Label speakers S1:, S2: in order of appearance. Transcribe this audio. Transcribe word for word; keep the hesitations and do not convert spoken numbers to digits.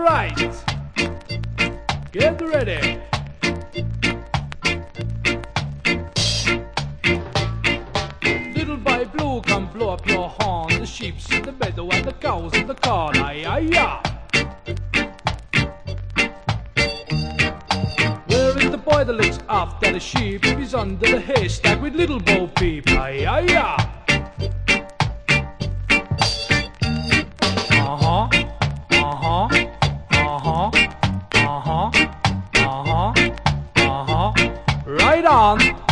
S1: right. Get ready. Little boy blue, come blow up your horn. The sheep's in the meadow and the cows in the corn. Aye, aye, aye. Where is the boy that looks after the sheep? He's under the haystack with little Bo Peep. Aye, aye, aye. Uh-huh, uh-huh, uh-huh, uh-huh, uh-huh, uh-huh. Right on.